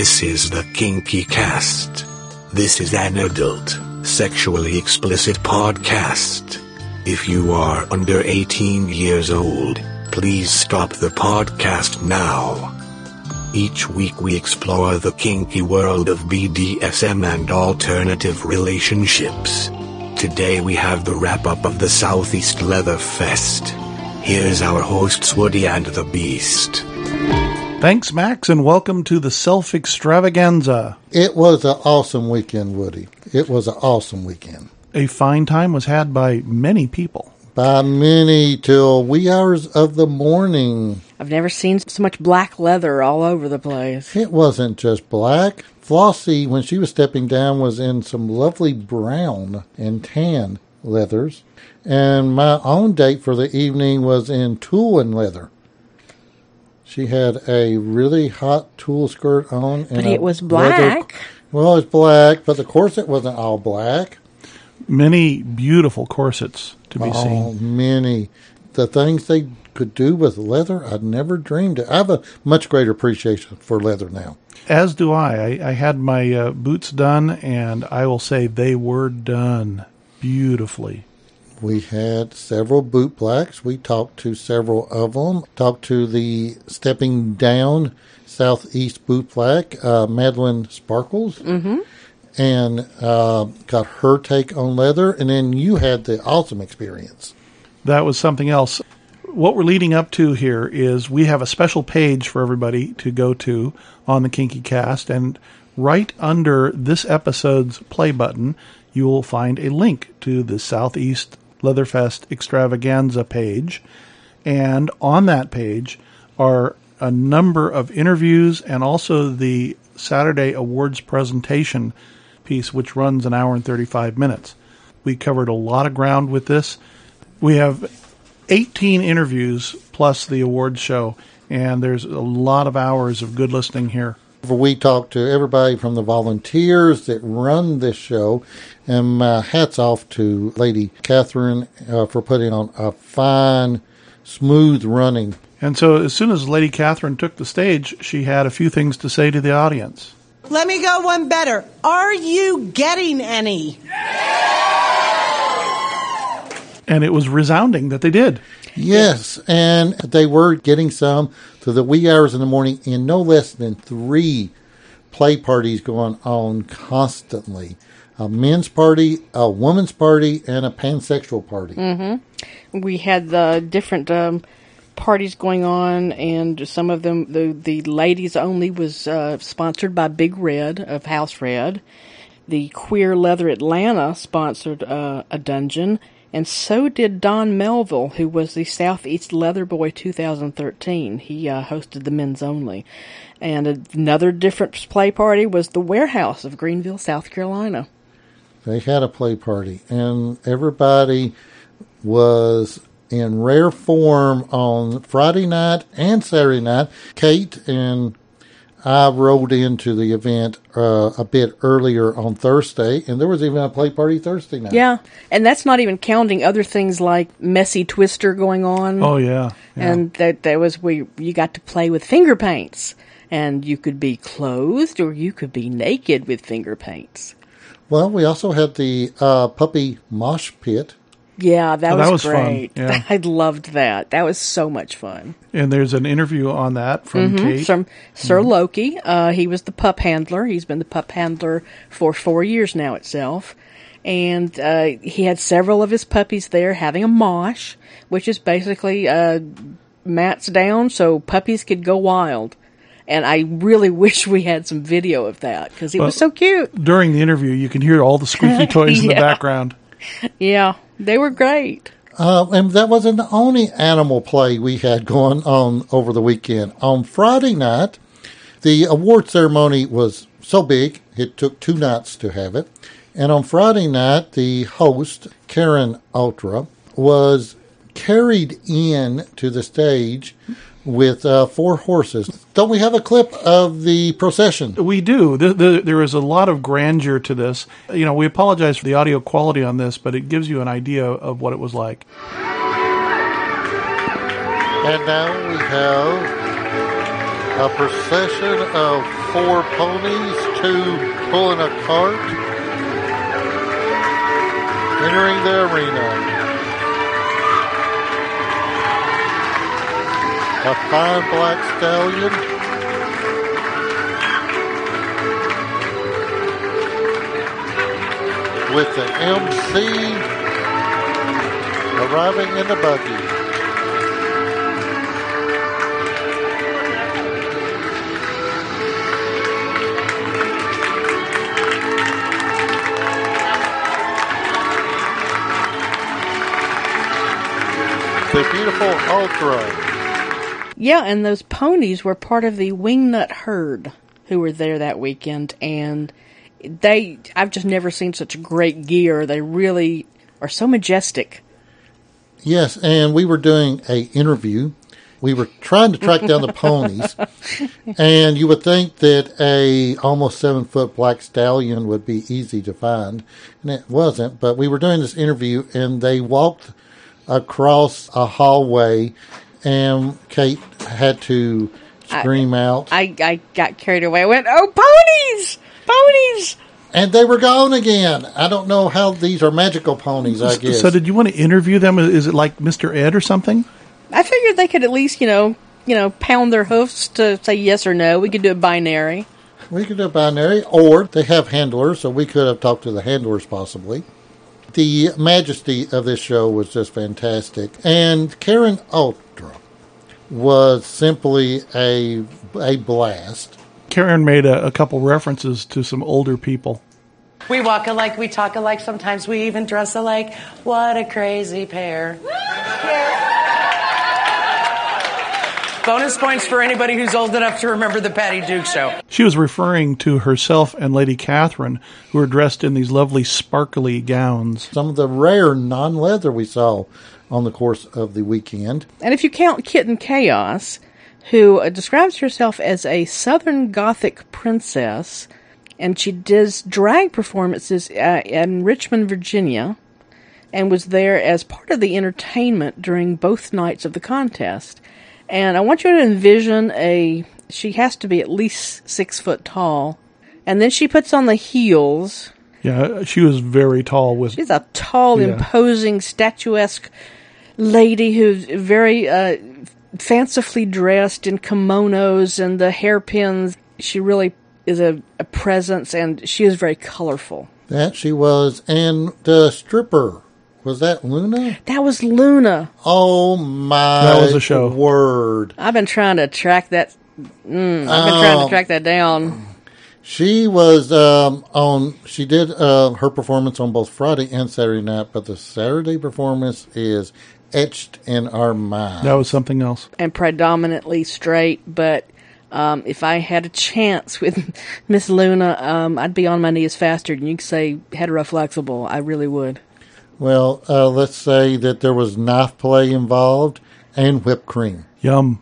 This is the Kinky Cast. This is an adult, sexually explicit podcast. If you are under 18 years old, please stop the podcast now. Each week we explore the kinky world of BDSM and alternative relationships. Today we have the wrap-up of the Southeast Leather Fest. Here's our hosts Woody and the Beast. Thanks, Max, and welcome to the Self Extravaganza. It was an awesome weekend, Woody. It was an awesome weekend. A fine time was had by many people. By many till wee hours of the morning. I've never seen so much black leather all over the place. It wasn't just black. Flossie, when she was stepping down, was in some lovely brown and tan leathers. And my own date for the evening was in tulle and leather. She had a really hot tulle skirt on. But it was black. Well, it was black, but the corset wasn't all black. Many beautiful corsets to be seen. Oh, many. The things they could do with leather, I'd never dreamed of. I have a much greater appreciation for leather now. As do I. I had my boots done, and I will say they were done beautifully. We had several boot blacks. We talked to several of them. Talked to the stepping down Southeast boot black, Madeline Sparkles. Mm-hmm. And got her take on leather. And then you had the awesome experience. That was something else. What we're leading up to here is we have a special page for everybody to go to on the Kinky Cast. And right under this episode's play button, you will find a link to the Southeast Leatherfest Extravaganza page. And on that page are a number of interviews and also the Saturday Awards presentation piece, which runs an hour and 35 minutes. We covered a lot of ground with this. We have 18 interviews plus the awards show, and there's a lot of hours of good listening here. We talked to everybody from the volunteers that run this show, and my hats off to Lady Catherine for putting on a fine, smooth running. And so as soon as Lady Catherine took the stage, she had a few things to say to the audience. Let me go one better. Are you getting any? And it was resounding that they did. Yes, and they were getting some to the wee hours in the morning, and no less than 3 play parties going on constantly. A men's party, a woman's party, and a pansexual party. Mm-hmm. We had the different parties going on, and some of them, the ladies only was sponsored by Big Red of House Red. The Queer Leather Atlanta sponsored a dungeon, and so did Don Melville, who was the Southeast Leather Boy 2013. He hosted the men's only. And another different play party was the Warehouse of Greenville, South Carolina. They had a play party, and everybody was in rare form on Friday night and Saturday night. Kate and I rode into the event a bit earlier on Thursday, and there was even a play party Thursday night. Yeah, and that's not even counting other things like Messy Twister going on. Oh, yeah. And that was where you got to play with finger paints, and you could be clothed or you could be naked with finger paints. Well, we also had the puppy mosh pit. Yeah, that was great. Fun. Yeah. I loved that. That was so much fun. And there's an interview on that from Kate. From Sir Loki. He was the pup handler. He's been the pup handler for 4 years now itself. And he had several of his puppies there having a mosh, which is basically mats down so puppies could go wild. And I really wish we had some video of that because it was so cute. During the interview, you can hear all the squeaky toys in the background. Yeah, they were great. And that wasn't the only animal play we had going on over the weekend. On Friday night, the award ceremony was so big, it took 2 nights to have it. And on Friday night, the host, Karen Ultra, was carried in to the stage with 4 horses. Don't we have a clip of the procession? We do. There is a lot of grandeur to this. You know, we apologize for the audio quality on this, but it gives you an idea of what it was like. And now we have A procession of 4 ponies, 2 pulling a cart, entering the arena. A fine black stallion. With the MC arriving in the buggy. The beautiful Ultra. Yeah, and those ponies were part of the Wingnut herd who were there that weekend, and I've just never seen such great gear. They really are so majestic. Yes, and we were doing an interview. We were trying to track down the ponies, and you would think that a almost 7-foot black stallion would be easy to find, and it wasn't. But we were doing this interview, and they walked across a hallway, and Kate had to scream out. I got carried away. I went, "Oh, ponies! Ponies!" And they were gone again. I don't know how these are magical ponies, I guess. So did you want to interview them? Is it like Mr. Ed or something? I figured they could at least, pound their hoofs to say yes or no. We could do a binary. We could do a binary, or they have handlers, so we could have talked to the handlers possibly. The majesty of this show was just fantastic. And Karen Ultra was simply a blast. Karen made a couple references to some older people. We walk alike, we talk alike, sometimes we even dress alike. What a crazy pair. Bonus points for anybody who's old enough to remember the Patty Duke Show. She was referring to herself and Lady Catherine, who were dressed in these lovely sparkly gowns. Some of the rare non-leather we saw on the course of the weekend. And if you count Kitten Chaos, who describes herself as a Southern Gothic princess, and she does drag performances in Richmond, Virginia, and was there as part of the entertainment during both nights of the contest. And I want you to envision she has to be at least 6 foot tall. And then she puts on the heels. Yeah, she was very tall. She's a tall, imposing, statuesque lady who's very fancifully dressed in kimonos and the hairpins. She really is a presence, and she is very colorful. That she was. And the stripper. Was that Luna? That was Luna. Oh, my that was a show. Word. I've been trying to track that. Trying to track that down. She was she did her performance on both Friday and Saturday night, but the Saturday performance is etched in our mind. That was something else. And predominantly straight, but if I had a chance with Miss Luna, I'd be on my knees faster than you could say heteroflexible. I really would. Well, let's say that there was knife play involved and whipped cream. Yum.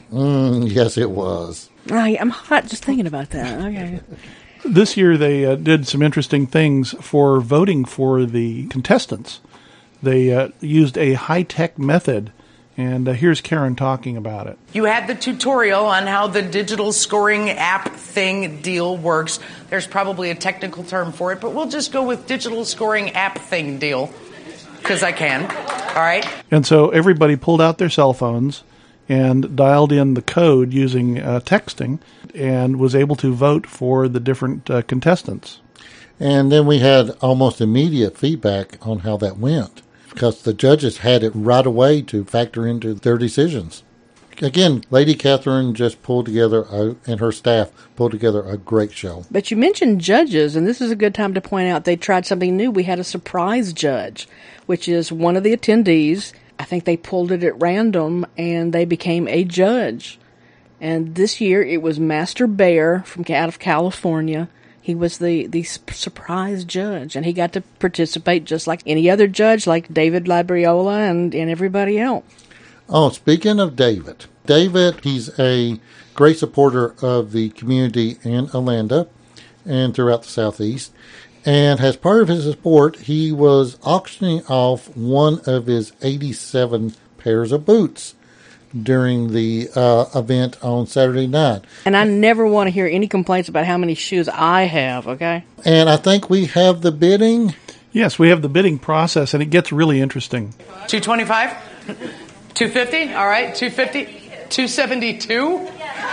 Yes, it was. I'm hot just thinking about that. Okay. This year they did some interesting things for voting for the contestants. They used a high-tech method, and here's Karen talking about it. You had the tutorial on how the digital scoring app thing deal works. There's probably a technical term for it, but we'll just go with digital scoring app thing deal, because I can. All right? And so everybody pulled out their cell phones and dialed in the code using texting and was able to vote for the different contestants. And then we had almost immediate feedback on how that went, because the judges had it right away to factor into their decisions. Again, Lady Catherine just pulled together, and her staff pulled together a great show. But you mentioned judges, and this is a good time to point out they tried something new. We had a surprise judge, which is one of the attendees. I think they pulled it at random, and they became a judge. And this year, it was Master Bear from out of California. He was the surprise judge, and he got to participate just like any other judge, like David Labriola and everybody else. Oh, speaking of David, he's a great supporter of the community in Atlanta and throughout the Southeast. And as part of his support, he was auctioning off one of his 87 pairs of boots. during the event on Saturday night. And I never want to hear any complaints about how many shoes I have, okay? And I think we have the bidding. Yes, we have the bidding process, and it gets really interesting. 225? 250? All right, 250? 272?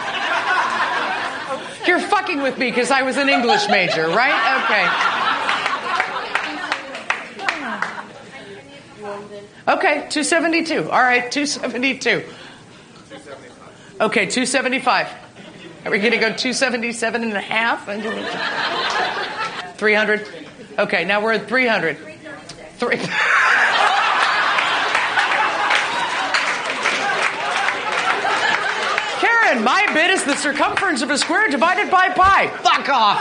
You're fucking with me because I was an English major, right? Okay. Okay, 272. All right, 272. Okay, 275. Are we going to go 277 and a half? 300. Okay, now we're at 300. Karen, my bid is the circumference of a square divided by pi. Fuck off.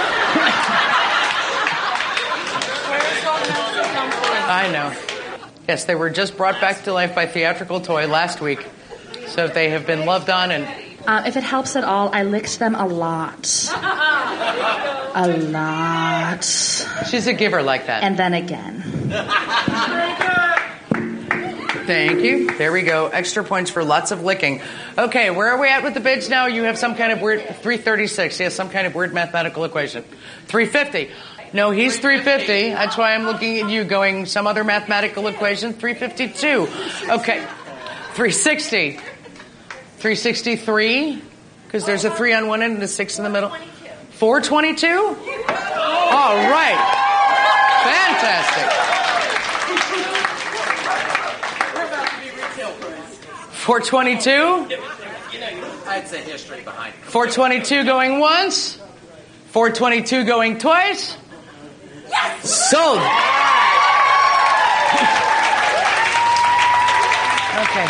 I know. Yes, they were just brought back to life by Theatrical Toy last week. So they have been loved on and... if it helps at all, I licked them a lot. A lot. She's a giver like that. And then again. Thank you. There we go. Extra points for lots of licking. Okay, where are we at with the bids now? You have some kind of weird... 336. Yes, some kind of weird mathematical equation. 350. No, he's 350. That's why I'm looking at you going, some other mathematical equation. 352. Okay. 360. 363, because there's a 3 on one end and a 6 in the middle. 422? All right. Fantastic. 422? I'd say history behind it. 422 going once. 422 going twice. Yes! Sold. Okay.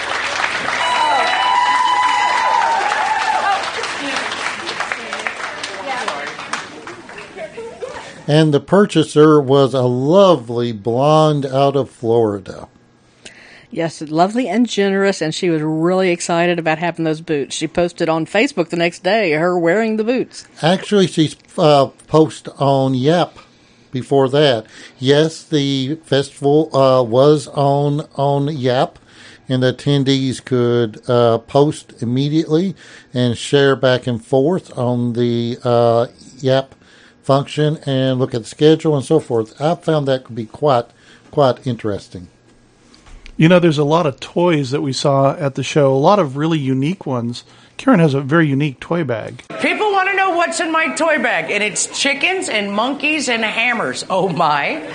And the purchaser was a lovely blonde out of Florida. Yes, lovely and generous, and she was really excited about having those boots. She posted on Facebook the next day, her wearing the boots. Actually, she's posted on Yap before that. Yes, the festival was on Yap, and the attendees could post immediately and share back and forth on the Yap function and look at the schedule and so forth. I found that could be quite interesting. You know, there's a lot of toys that we saw at the show, a lot of really unique ones. Karen has a very unique toy bag. People want to know what's in my toy bag, and it's chickens and monkeys and hammers. Oh, my.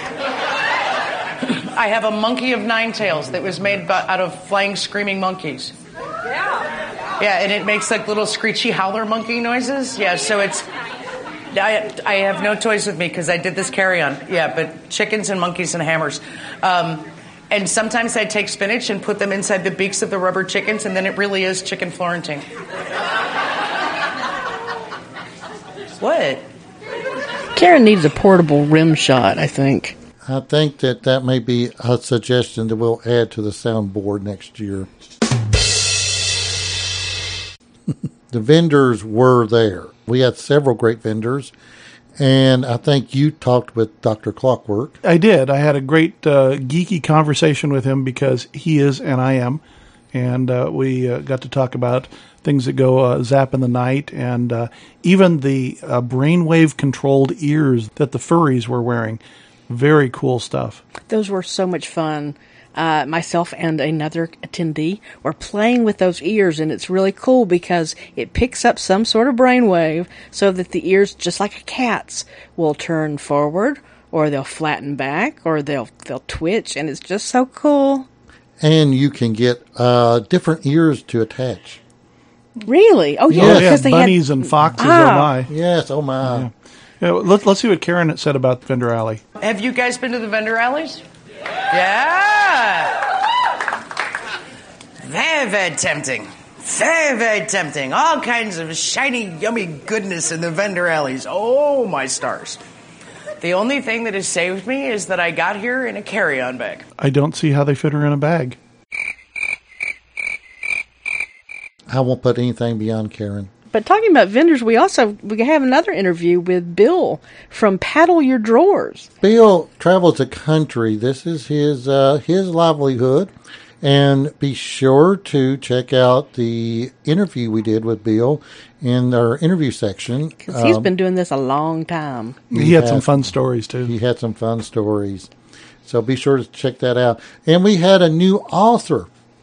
I have a monkey of 9 tails that was made out of flying, screaming monkeys. Yeah, and it makes like little screechy howler monkey noises. Yeah, so it's... I have no toys with me because I did this carry-on. Yeah, but chickens and monkeys and hammers. And sometimes I take spinach and put them inside the beaks of the rubber chickens, and then it really is chicken Florentine. What? Karen needs a portable rim shot, I think. I think that may be a suggestion that we'll add to the soundboard next year. The vendors were there. We had several great vendors, and I think you talked with Dr. Clockwork. I did. I had a great geeky conversation with him because he is and I am, and we got to talk about things that go zap in the night, and even the brainwave-controlled ears that the furries were wearing. Very cool stuff. Those were so much fun. Myself and another attendee were playing with those ears, and it's really cool because it picks up some sort of brainwave so that the ears, just like a cat's, will turn forward, or they'll flatten back, or they'll twitch, and it's just so cool. And you can get different ears to attach. Really? Oh, yeah. Oh, yeah, Because they bunnies had... and foxes, oh my. Yes, oh my. Yeah. Yeah, let's see what Karen said about Vendor Alley. Have you guys been to the vendor alleys? Yeah! Very, very tempting. Very, very tempting. All kinds of shiny, yummy goodness in the vendor alleys. Oh, my stars. The only thing that has saved me is that I got here in a carry-on bag. I don't see how they fit her in a bag. I won't put anything beyond Karen. But talking about vendors, we have another interview with Bill from Paddle Your Drawers. Bill travels the country. This is his livelihood, And be sure to check out the interview we did with Bill in our interview section. Because he's been doing this a long time. He had some fun stories, too. He had some fun stories. So be sure to check that out. And we had a new author.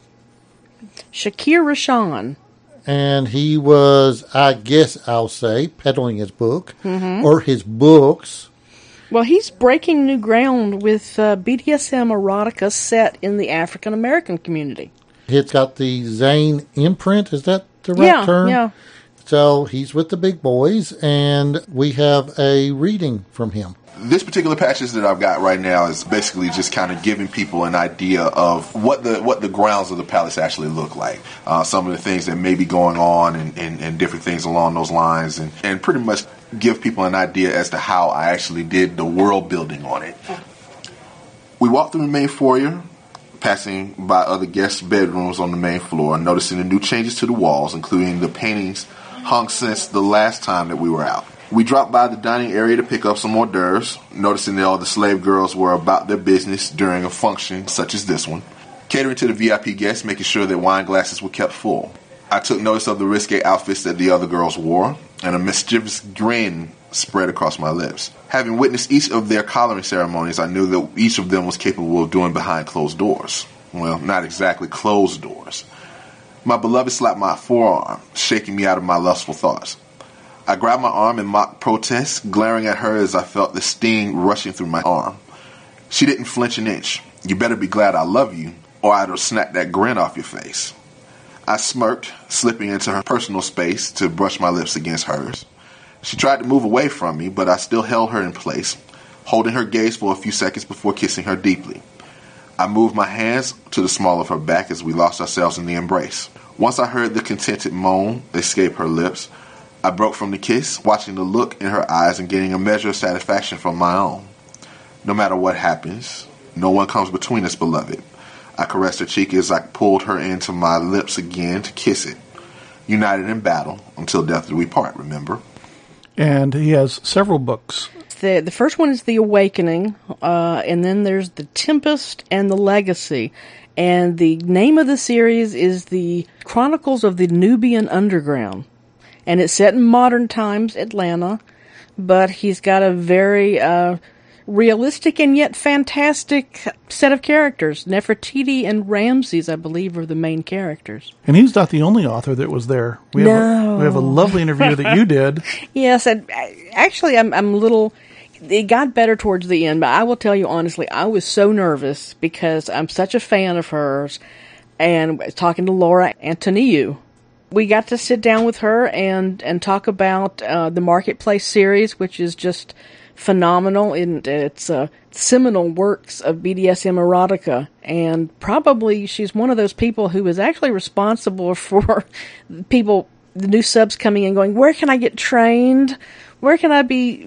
Shakir Rashan. And he was, I guess I'll say, peddling his book or his books. Well, he's breaking new ground with BDSM erotica set in the African American community. It's got the Zane imprint. Is that the right term? Yeah. So he's with the big boys, and we have a reading from him. This particular passage that I've got right now is basically just kind of giving people an idea of what the grounds of the palace actually look like. Some of the things that may be going on and different things along those lines, and pretty much give people an idea as to how I actually did the world building on it. We walked through the main foyer, passing by other guest bedrooms on the main floor, noticing the new changes to the walls, including the paintings hung since the last time that we were out. We dropped by the dining area to pick up some hors d'oeuvres, noticing that all the slave girls were about their business during a function such as this one, catering to the VIP guests, making sure that wine glasses were kept full. I took notice of the risque outfits that the other girls wore, and a mischievous grin spread across my lips. Having witnessed each of their collaring ceremonies, I knew that each of them was capable of doing behind closed doors. Well, not exactly closed doors. My beloved slapped my forearm, shaking me out of my lustful thoughts. I grabbed my arm in mock protest, glaring at her as I felt the sting rushing through my arm. She didn't flinch an inch. You better be glad I love you, or I'd have snapped that grin off your face. I smirked, slipping into her personal space to brush my lips against hers. She tried to move away from me, but I still held her in place, holding her gaze for a few seconds before kissing her deeply. I moved my hands to the small of her back as we lost ourselves in the embrace. Once I heard the contented moan escape her lips, I broke from the kiss, watching the look in her eyes and getting a measure of satisfaction from my own. No matter what happens, no one comes between us, beloved. I caressed her cheek as I pulled her into my lips again to kiss it. United in battle, until death do we part, remember? And he has several books. The first one is The Awakening, and then there's The Tempest and The Legacy. And the name of the series is The Chronicles of the Nubian Underground. And it's set in modern times, Atlanta, but he's got a very realistic and yet fantastic set of characters. Nefertiti and Ramses, I believe, are the main characters. And he's not the only author that was there. We have a lovely interview that you did. Yes, and actually I'm a little... It got better towards the end, but I will tell you honestly, I was so nervous because I'm such a fan of hers, and talking to Laura Antoniou. We got to sit down with her and talk about the Marketplace series, which is just phenomenal. It's seminal works of BDSM erotica, and probably she's one of those people who is actually responsible for the new subs coming in going, where can I get trained? Where can I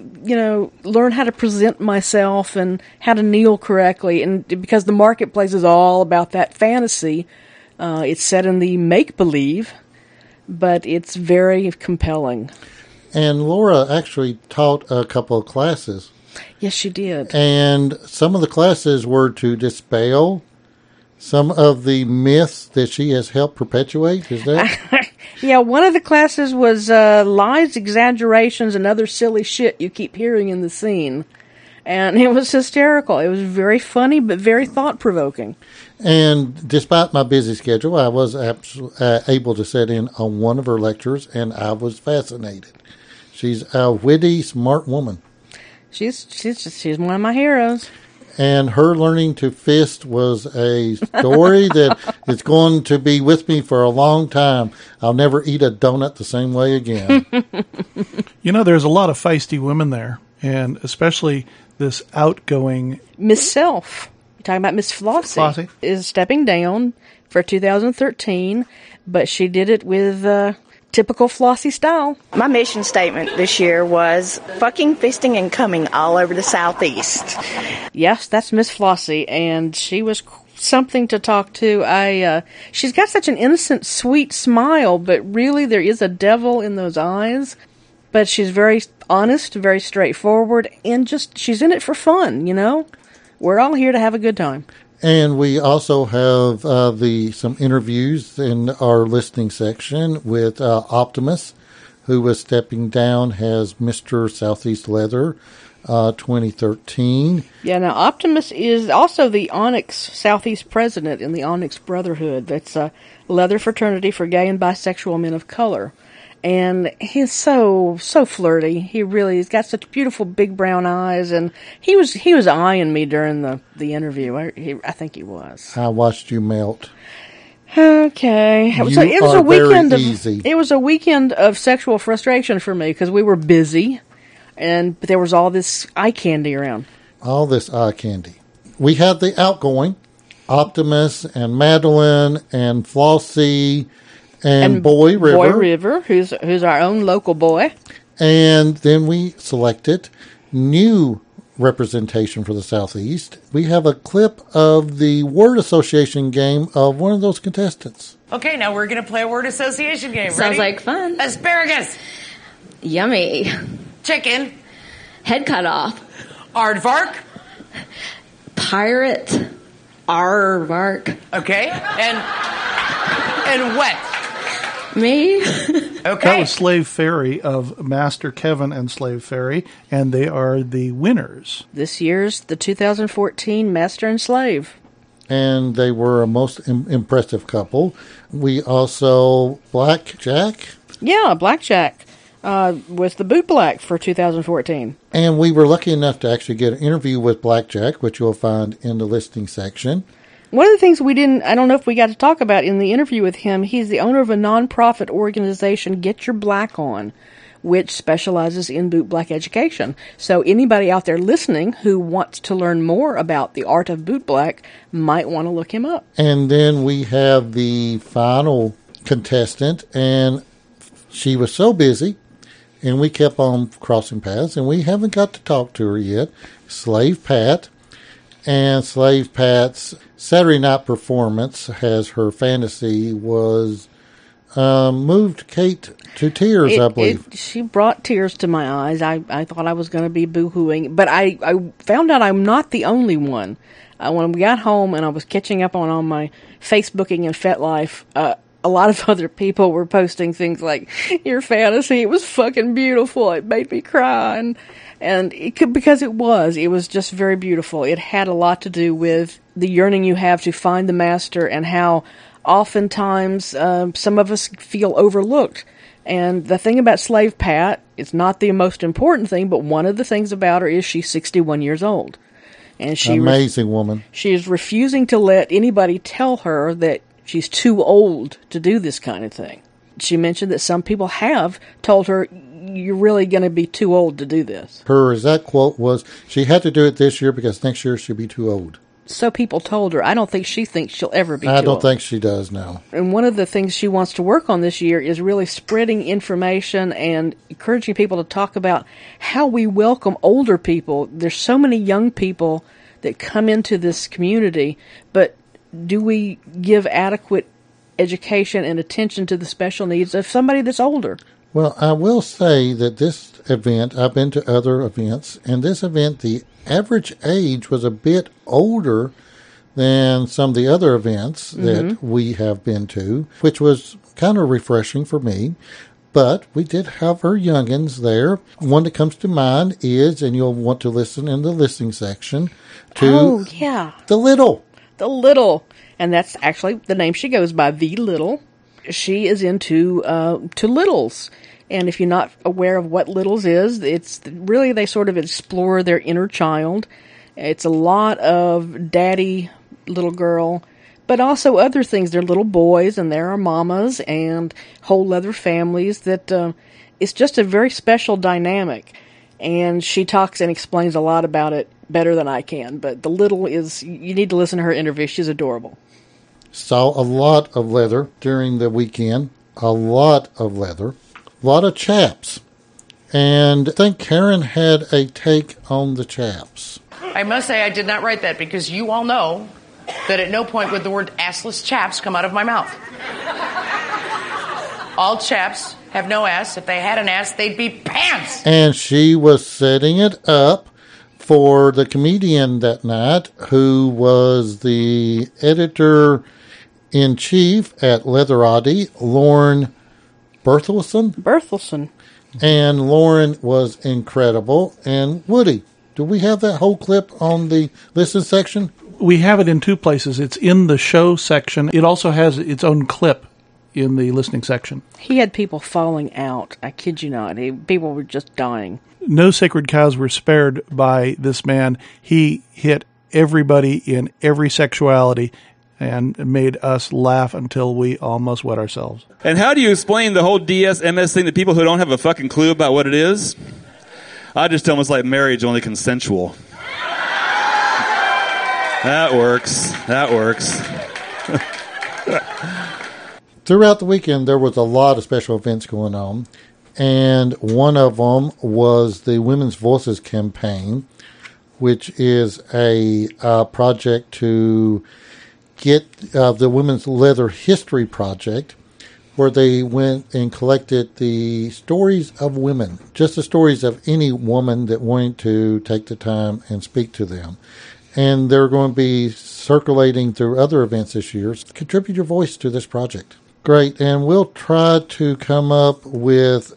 learn how to present myself and how to kneel correctly? And because the Marketplace is all about that fantasy, it's set in the make-believe, but it's very compelling. And Laura actually taught a couple of classes. Yes, she did. And some of the classes were to dispel some of the myths that she has helped perpetuate. Is that? Yeah, one of the classes was lies, exaggerations, and other silly shit you keep hearing in the scene. And it was hysterical. It was very funny, but very thought-provoking. And despite my busy schedule, I was able to sit in on one of her lectures, and I was fascinated. She's a witty, smart woman. She's one of my heroes. And her learning to fist was a story that is going to be with me for a long time. I'll never eat a donut the same way again. There's a lot of feisty women there, and especially this outgoing... Miss Self, you're talking about Miss Flossie, is stepping down for 2013, but she did it with... typical Flossie style. My mission statement this year was fucking, fisting, and coming all over the Southeast. Yes, that's Miss Flossie, and she was something to talk to. She's got such an innocent, sweet smile, but really there is a devil in those eyes. But she's very honest, very straightforward, and she's in it for fun, We're all here to have a good time. And we also have some interviews in our listening section with Optimus, who was stepping down as Mr. Southeast Leather 2013. Yeah, now Optimus is also the Onyx Southeast president in the Onyx Brotherhood. That's a leather fraternity for gay and bisexual men of color. And he's so flirty. He's got such beautiful big brown eyes, and he was eyeing me during the interview. I think he was. I watched you melt. Okay, it was a weekend of sexual frustration for me because we were busy, and there was all this eye candy around. All this eye candy. We had the outgoing Optimus and Madeline and Flossie. And Boy River. Boy River, who's our own local boy. And then we selected new representation for the Southeast. We have a clip of the word association game of one of those contestants. Okay, now we're going to play a word association game. Sounds like fun. Asparagus. Yummy. Chicken. Head cut off. Aardvark. Pirate. Aardvark. Okay, and wet. Me? Okay. That was Slave Fairy of Master Kevin and Slave Fairy, and they are the winners. This year's the 2014 Master and Slave. And they were a most impressive couple. We also, Blackjack. Yeah, Blackjack was the boot black for 2014. And we were lucky enough to actually get an interview with Blackjack, which you'll find in the listing section. One of the things I don't know if we got to talk about in the interview with him, he's the owner of a nonprofit organization, Get Your Black On, which specializes in boot black education. So anybody out there listening who wants to learn more about the art of boot black might want to look him up. And then we have the final contestant, and she was so busy, and we kept on crossing paths, and we haven't got to talk to her yet, Slave Pat. And Slave Pat's Saturday night performance has her fantasy was moved Kate to tears, I believe. She brought tears to my eyes. I thought I was going to be boo-hooing, but I found out I'm not the only one. When we got home and I was catching up on all my Facebooking and FetLife, a lot of other people were posting things like, your fantasy, it was fucking beautiful, it made me cry, and because it was just very beautiful. It had a lot to do with the yearning you have to find the master and how oftentimes some of us feel overlooked. And the thing about Slave Pat, it's not the most important thing, but one of the things about her is she's 61 years old. And amazing woman. She is refusing to let anybody tell her that she's too old to do this kind of thing. She mentioned that some people have told her, you're really going to be too old to do this. Her exact quote was, she had to do it this year because next year she'll be too old. So people told her. I don't think she thinks she'll ever be too old. I don't think she does now. And one of the things she wants to work on this year is really spreading information and encouraging people to talk about how we welcome older people. There's so many young people that come into this community, but do we give adequate education and attention to the special needs of somebody that's older? Well, I will say that this event, I've been to other events, and this event, the average age was a bit older than some of the other events that we have been to, which was kind of refreshing for me. But we did have our youngins there. One that comes to mind is, and you'll want to listen in the listening section, to the Little. The Little. And that's actually the name she goes by, The Little. She is into to littles. And if you're not aware of what littles is, it's really they sort of explore their inner child. It's a lot of daddy, little girl, but also other things. They're little boys and there are mamas and whole leather families that it's just a very special dynamic. And she talks and explains a lot about it better than I can. But the Little is, you need to listen to her interview. She's adorable. Saw a lot of leather during the weekend. A lot of leather. A lot of chaps. And I think Karen had a take on the chaps. I must say I did not write that because you all know that at no point would the word assless chaps come out of my mouth. All chaps have no ass. If they had an ass, they'd be pants. And she was setting it up for the comedian that night, who was the editor-in-chief at Leatherati, Lauren Berthelsen. And Lauren was incredible. And Woody, do we have that whole clip on the listen section? We have it in two places. It's in the show section. It also has its own clip in the listening section. He had people falling out. I kid you not. People were just dying. No sacred cows were spared by this man. He hit everybody in every sexuality and made us laugh until we almost wet ourselves. And how do you explain the whole DSMS thing to people who don't have a fucking clue about what it is? I just tell them it's like marriage, only consensual. That works. Throughout the weekend, there was a lot of special events going on. And one of them was the Women's Voices campaign, which is a project to get the Women's Leather History Project, where they went and collected the stories of women, just the stories of any woman that wanted to take the time and speak to them. And they're going to be circulating through other events this year. Contribute your voice to this project. Great, and we'll try to come up with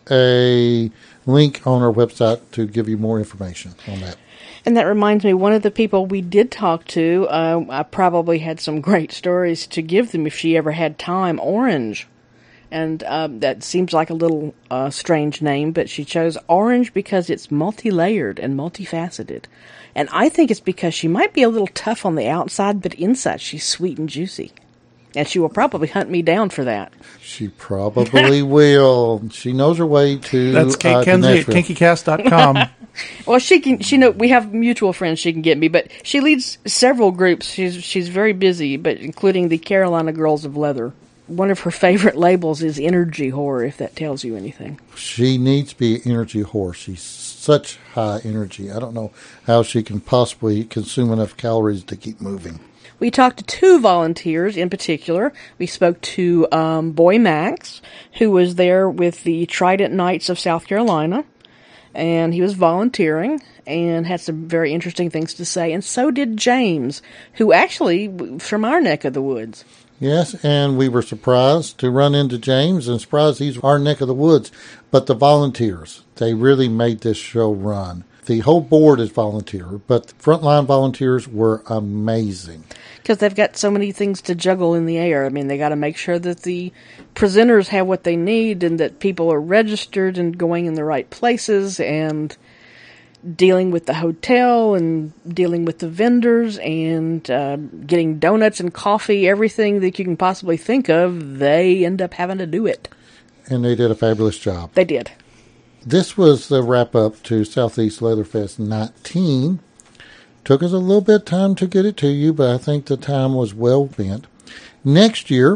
a link on our website to give you more information on that. And that reminds me, one of the people we did talk to, I probably had some great stories to give them if she ever had time, Orange. And that seems like a little strange name, but she chose Orange because it's multi-layered and multifaceted. And I think it's because she might be a little tough on the outside, but inside she's sweet and juicy. And she will probably hunt me down for that. She probably will. She knows her way to That's Kate Kenzie at kinkycast.com. Well, we have mutual friends she can get me, but she leads several groups. She's very busy, but including the Carolina Girls of Leather. One of her favorite labels is Energy Whore, if that tells you anything. She needs to be an energy whore. She's such high energy. I don't know how she can possibly consume enough calories to keep moving. We talked to two volunteers in particular. We spoke to Boy Max, who was there with the Trident Knights of South Carolina, and he was volunteering and had some very interesting things to say. And so did James, who actually from our neck of the woods. Yes, and we were surprised to run into James and surprised he's our neck of the woods. But the volunteers, they really made this show run. The whole board is volunteer, but the frontline volunteers were amazing. Because they've got so many things to juggle in the air. I mean, they got to make sure that the presenters have what they need and that people are registered and going in the right places and dealing with the hotel and dealing with the vendors and getting donuts and coffee, everything that you can possibly think of. They end up having to do it. And they did a fabulous job. They did. This was the wrap-up to Southeast Leatherfest 19. Took us a little bit of time to get it to you, but I think the time was well spent. Next year,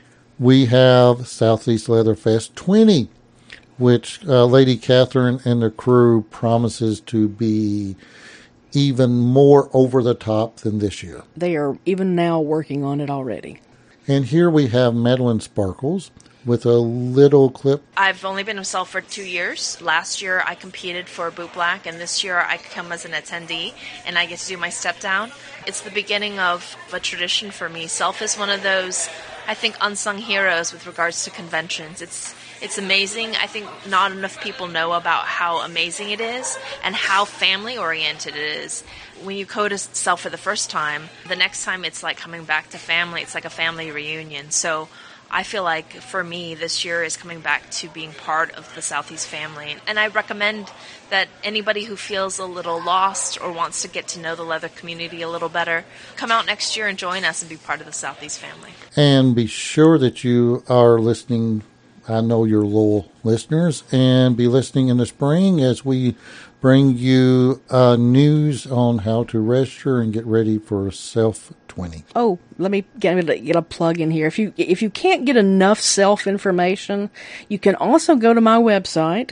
we have Southeast Leatherfest 20, which Lady Catherine and the crew promises to be even more over the top than this year. They are even now working on it already. And here we have Madeline Sparkles with a little clip. I've only been a self for 2 years. Last year I competed for Boot Black, and this year I come as an attendee, and I get to do my step down. It's the beginning of a tradition for me. Self is one of those, I think, unsung heroes with regards to conventions. It's amazing. I think not enough people know about how amazing it is and how family-oriented it is. When you go to Self for the first time, the next time it's like coming back to family. It's like a family reunion. So I feel like, for me, this year is coming back to being part of the Southeast family. And I recommend that anybody who feels a little lost or wants to get to know the leather community a little better, come out next year and join us and be part of the Southeast family. And be sure that you are listening. I know you're loyal listeners, and be listening in the spring as we bring you news on how to register and get ready for Self 20. Oh, let me get a plug in here. If you can't get enough Self information, you can also go to my website,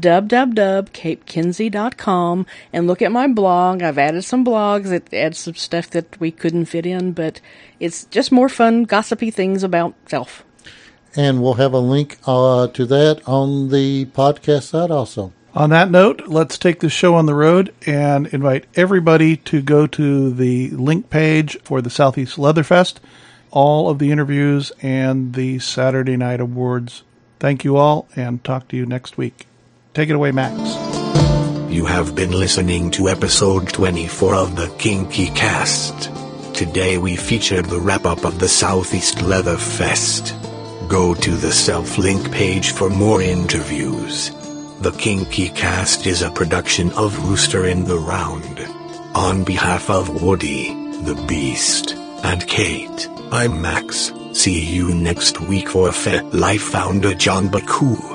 www.capekinsey.com, and look at my blog. I've added some blogs. It adds some stuff that we couldn't fit in, but it's just more fun, gossipy things about Self. And we'll have a link to that on the podcast site also. On that note, let's take this show on the road and invite everybody to go to the link page for the Southeast Leatherfest, all of the interviews, and the Saturday Night Awards. Thank you all, and talk to you next week. Take it away, Max. You have been listening to episode 24 of the Kinky Cast. Today we featured the wrap-up of the Southeast Leatherfest. Go to the self-link page for more interviews. The Kinky Cast is a production of Rooster in the Round. On behalf of Woody, the Beast, and Kate, I'm Max. See you next week for FetLife founder John Baku.